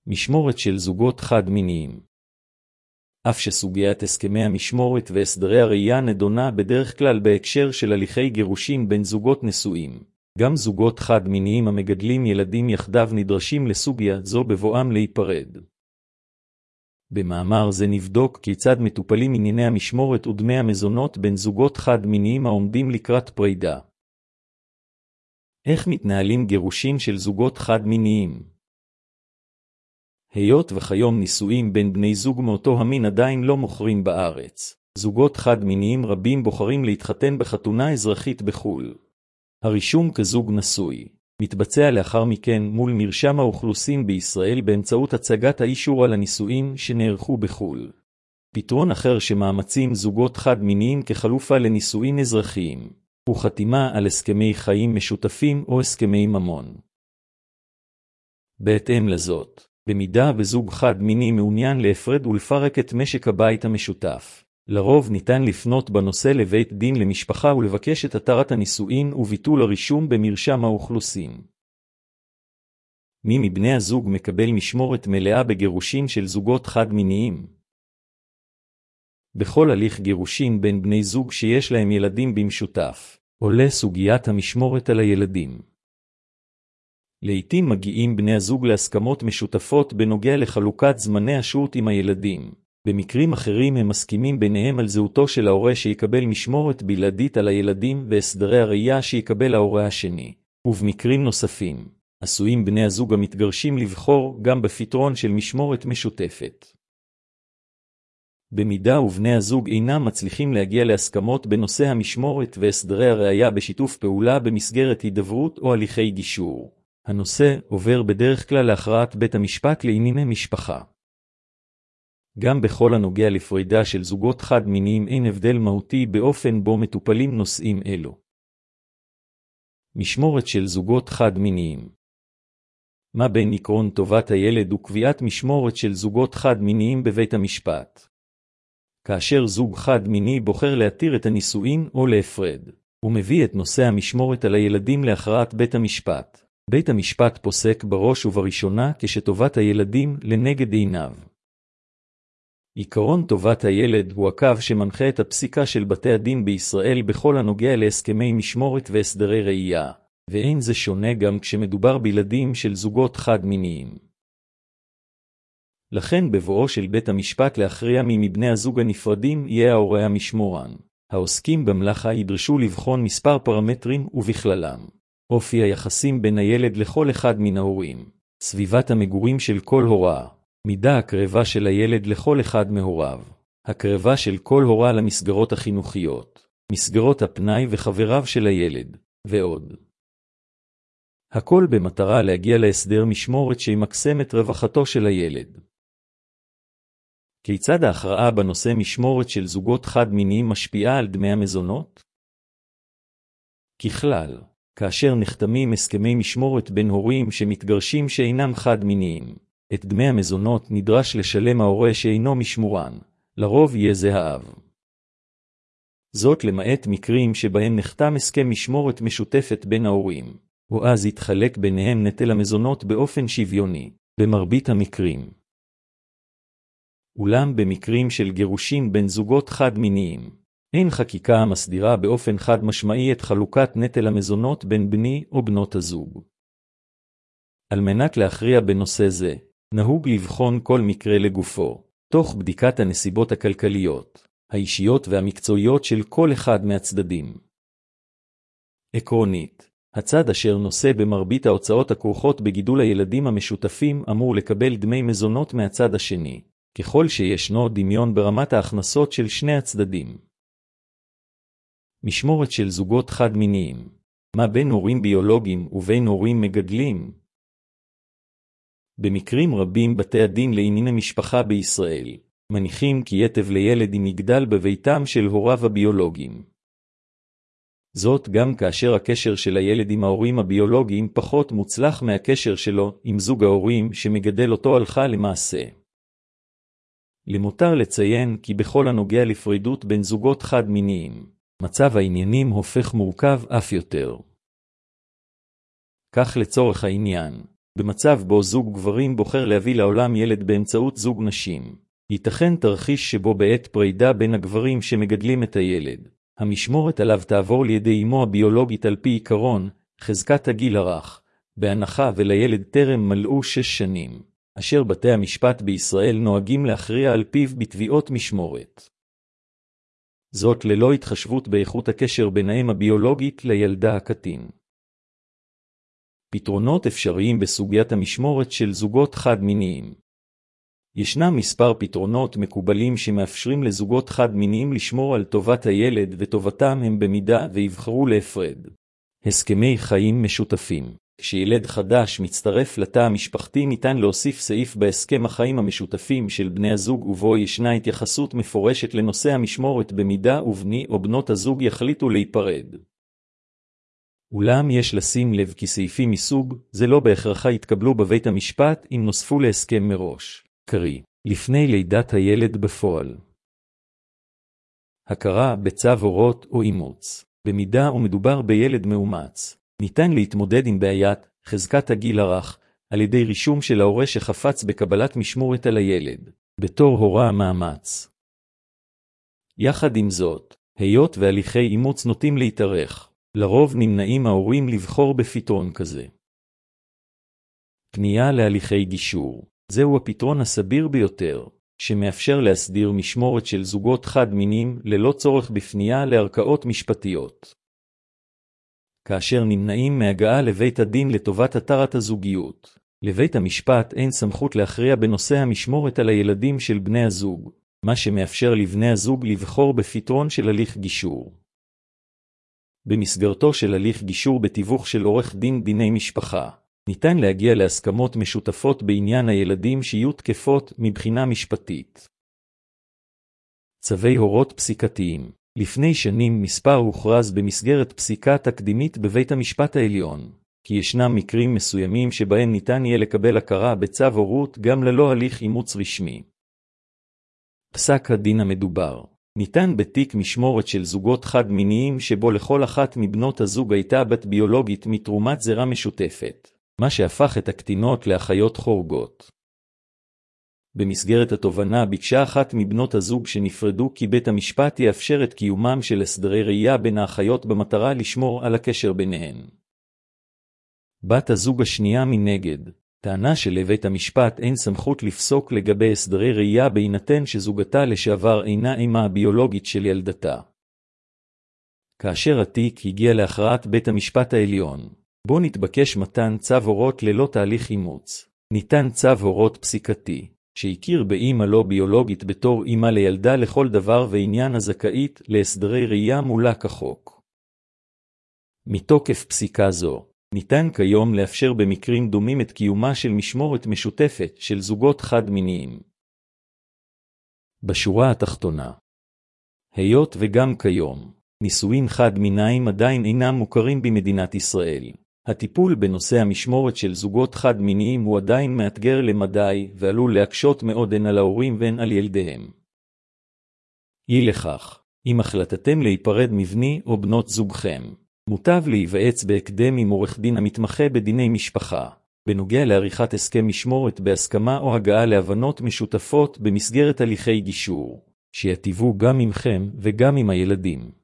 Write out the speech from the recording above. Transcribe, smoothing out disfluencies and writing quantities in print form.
משמורת של זוגות חד-מיניים. אף שסוגיית הסכמי המשמורת והסדרי הראייה נדונה בדרך כלל בהקשר של הליכי גירושים בין זוגות נשואים, גם זוגות חד-מיניים המגדלים ילדים יחדיו נדרשים לסוגיה זו בבואם להיפרד. במאמר זה נבדוק כיצד מטופלים ענייני המשמורת ודמי המזונות בין זוגות חד-מיניים העומדים לקראת פרידה. איך מתנהלים גירושים של זוגות חד-מיניים? היות וכיום נישואים בין בני זוג מאותו המין עדיין לא מוכרים בארץ, זוגות חד-מיניים רבים בוחרים להתחתן בחתונה אזרחית בחו"ל. הרישום כזוג נשוי מתבצע לאחר מכן מול מרשם האוכלוסין בישראל באמצעות הצגת האישור על הנישואים שנערכו בחו"ל. פתרון אחר שמאמצים זוגות חד-מיניים כחלופה לנישואים אזרחיים הוא חתימה על הסכמי חיים משותפים או הסכמי ממון. בהתאם לזאת, במידה וזוג חד-מיני מעוניין להפרד ולפרק את משק הבית המשותף, לרוב ניתן לפנות בנושא לבית דין למשפחה ולבקש את התרת הנישואין וביטול הרישום במרשם האוכלוסין. מי מבני הזוג מקבל משמורת מלאה בגירושין של זוגות חד-מיניים? בכל הליך גירושין בין בני זוג שיש להם ילדים במשותף, עולה סוגיית המשמורת על הילדים. לעתים מגיעים בני הזוג להסכמות משותפות בנוגע לחלוקת זמני השהות עם הילדים. במקרים אחרים הם מסכימים ביניהם על זהותו של ההורה שיקבל משמורת בלעדית על הילדים והסדרי הראייה שיקבל ההורה השני. ובמקרים נוספים, עשויים בני הזוג המתגרשים לבחור גם בפתרון של משמורת משותפת. במידה ובני הזוג אינם מצליחים להגיע להסכמות בנושא המשמורת והסדרי הראייה בשיתוף פעולה במסגרת הידברות או הליכי גישור, הנושא עובר בדרך כלל להכרעת בית המשפט לענייני משפחה. גם בכל הנוגע לפרידה של זוגות חד-מיניים אין הבדל מהותי באופן בו מטופלים נושאים אלו. משמורת של זוגות חד-מיניים. מה בין עקרון טובת הילד וקביעת משמורת של זוגות חד-מיניים בבית המשפט? כאשר זוג חד-מיני בוחר להתיר את הנישואין או להפרד, הוא מביא את נושא המשמורת על הילדים להכרעת בית המשפט. בית המשפט פוסק בראש ובראשונה כשטובת הילדים לנגד עיניו. עקרון טובת הילד הוא הקו שמנחה את הפסיקה של בתי הדין בישראל בכל הנוגע להסכמי משמורת והסדרי ראייה, ואין זה שונה גם כשמדובר בילדים של זוגות חד-מיניים. לכן בבואו של בית המשפט להכריע מי מבני הזוג הנפרדים יהיה ההורה המשמורן. העוסקים במלאכה ידרשו לבחון מספר פרמטרים ובכללם אופי היחסים בין הילד לכל אחד מן ההורים, סביבת המגורים של כל הוראה, מידה הקרבה של הילד לכל אחד מהוריו, הקרבה של כל הוראה למסגרות החינוכיות, מסגרות הפנאי וחבריו של הילד, ועוד. הכל במטרה להגיע להסדר משמורת שימקסם את רווחתו של הילד. כיצד ההכרעה בנושא משמורת של זוגות חד-מיניים משפיעה על דמי המזונות? ככלל, כאשר נחתמים הסכמי משמורת בין הורים שמתגרשים שאינם חד-מיניים, את דמי המזונות נדרש לשלם ההורה שאינו משמורן, לרוב יהיה זה האב. זאת למעט מקרים שבהם נחתם הסכם משמורת משותפת בין ההורים, או אז יתחלק ביניהם נטל המזונות באופן שוויוני, במרבית המקרים. אולם במקרים של גירושים בין זוגות חד-מיניים, אין חקיקה המסדירה באופן חד משמעי את חלוקת נטל המזונות בין בני או בנות הזוג. על מנת להכריע בנושא זה, נהוג לבחון כל מקרה לגופו, תוך בדיקת הנסיבות הכלכליות, האישיות והמקצועיות של כל אחד מהצדדים. עקרונית, הצד אשר נושא במרבית ההוצאות הכרוכות בגידול הילדים המשותפים אמור לקבל דמי מזונות מהצד השני, ככל שישנו דמיון ברמת ההכנסות של שני הצדדים. משמורת של זוגות חד-מיניים. מה בין הורים ביולוגיים ובין הורים מגדלים? במקרים רבים בתי הדין לענייני משפחה בישראל מניחים כי יתב לילד אם יגדל בביתם של הוריו הביולוגיים. זאת גם כאשר הקשר של הילד עם ההורים הביולוגיים פחות מוצלח מהקשר שלו עם זוג ההורים שמגדל אותו הלכה למעשה. למותר לציין כי בכל הנוגע לפרידות בין זוגות חד-מיניים, מצב העניינים הופך מורכב אף יותר. כך לצורך העניין, במצב בו זוג גברים בוחר להביא לעולם ילד באמצעות זוג נשים, ייתכן תרחיש שבו בעת פרידה בין הגברים שמגדלים את הילד, המשמורת עליו תעבור לידי אמו הביולוגית על פי עיקרון חזקת הגיל הרך, בהנחה ולילד טרם מלאו 6 שנים, אשר בתי המשפט בישראל נוהגים להכריע על פיו בתביעות משמורת. זאת ללא התחשבות באיכות הקשר בין האם הביולוגית לילדה הקטין. פתרונות אפשריים בסוגיית המשמורת של זוגות חד-מיניים. ישנם מספר פתרונות מקובלים שמאפשרים לזוגות חד-מיניים לשמור על טובת הילד וטובתם הם במידה ויבחרו להפרד. הסכמי חיים משותפים. כשילד חדש מצטרף לתא המשפחתי ניתן להוסיף סעיף בהסכם החיים המשותפים של בני הזוג ובו ישנה התייחסות מפורשת לנושא המשמורת במידה ובני או בנות הזוג יחליטו להיפרד. אולם יש לשים לב כי סעיפים מסוג זה לא בהכרח יתקבלו בבית המשפט אם נוספו להסכם מראש, קרי, לפני לידת הילד בפועל. הכרה בצו הורות או אימוץ. במידה ומדובר בילד מאומץ, ניתן להתמודד עם בעיית חזקת הגיל הרך על ידי רישום של ההורה שחפץ בקבלת משמורת על הילד, בתור הורה המאמץ. יחד עם זאת, היות והליכי אימוץ נוטים להתארך, לרוב נמנעים ההורים לבחור בפתרון כזה. פנייה להליכי גישור. זהו הפתרון הסביר ביותר, שמאפשר להסדיר משמורת של זוגות חד-מיניים ללא צורך בפנייה לערכאות משפטיות. כאשר נמנעים מהגעה לבית הדין לטובת התרת הזוגיות, לבית המשפט אין סמכות להכריע בנושא המשמורת על הילדים של בני הזוג, מה שמאפשר לבני הזוג לבחור בפתרון של הליך גישור. במסגרתו של הליך גישור בתיווך של עורך דין דיני משפחה, ניתן להגיע להסכמות משותפות בעניין הילדים שיהיו תקפות מבחינה משפטית. צווי הורות פסיקתיים. לפני שנים מספר הוכרז במסגרת פסיקה תקדימית בבית המשפט העליון, כי ישנם מקרים מסוימים שבהם ניתן יהיה לקבל הכרה בצו הורות גם ללא הליך אימוץ רשמי. פסק הדין המדובר ניתן בתיק משמורת של זוגות חד-מיניים שבו לכל אחת מבנות הזוג הייתה בת ביולוגית מתרומת זרע משותפת, מה שהפך את הקטינות לאחיות חורגות. במסגרת התובנה ביקשה אחת מבנות הזוג שנפרדו כי בית המשפט יאפשר את קיומם של הסדרי ראייה בין האחיות במטרה לשמור על הקשר ביניהן. בת הזוג השנייה מנגד, טענה שלבית המשפט אין סמכות לפסוק לגבי הסדרי ראייה בהינתן שזוגתה לשעבר אינה אמה הביולוגית של ילדתה. כאשר התיק הגיע להכרעת בית המשפט העליון, בו נתבקש מתן צו הורות ללא תהליך אימוץ, ניתן צו הורות פסיקתי, שהכיר באמא לא ביולוגית בתור אמא לילדה לכל דבר ועניין הזכאית להסדרי ראייה מולה כחוק. מתוקף פסיקה זו, ניתן כיום לאפשר במקרים דומים את קיומה של משמורת משותפת של זוגות חד-מיניים. בשורה התחתונה, היות וגם כיום, נישואין חד-מיניים עדיין אינם מוכרים במדינת ישראל, הטיפול בנושא המשמורת של זוגות חד-מיניים הוא עדיין מאתגר למדי ועלול להקשות מאוד הן על ההורים והן על ילדיהם. אי לכך, אם החלטתם להיפרד מבני או בנות זוגכם, מוטב להיוועץ בהקדם עם עורך דין המתמחה בדיני משפחה, בנוגע לעריכת הסכם משמורת בהסכמה או הגעה להבנות משותפות במסגרת הליכי גישור, שיטיבו גם עמכם וגם עם הילדים.